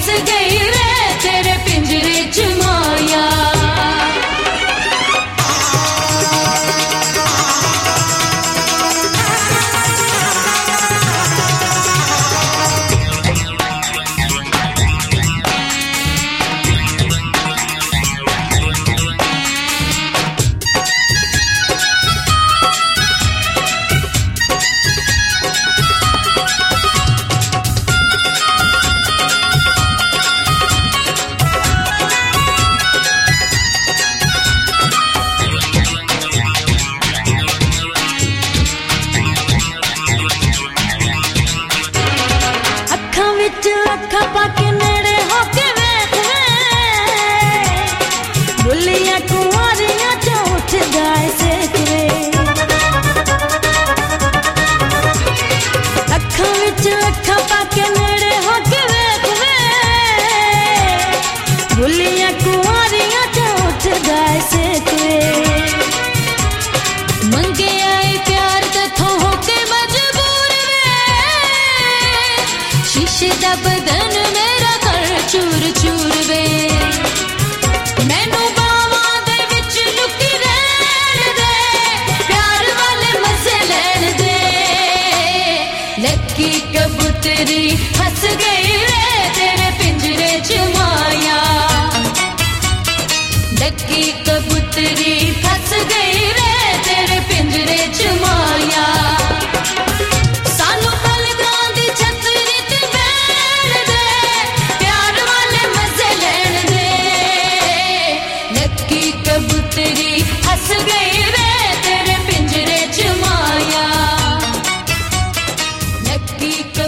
फंस गई रे तेरे पिंजरे च माया। अखा पाके नेड़े होके वेख वे, बुलियां कुंवारियां चो उठ जाए सेक वे। अखा विच अखा पाके नेड़े होके वेख वे, बुलियां कुंवारियां चो उठ जाए सेक वे। मंगे आए प्यार तथों होके मजबूर वे, शीशे दा बदन मेरा कर चूर चूर वे। मैनू बावां दे विच लुकी रहन दे, प्यार वाले मजे लैन दे। लकी कबूतरी फंस गई रे तेरे पिंजरे च माया। लकी कबूतरी फंस गई रे तेरे पिंजरे च माया। कबूतरी फंस गई रे तेरे पिंजरे च माया। लकी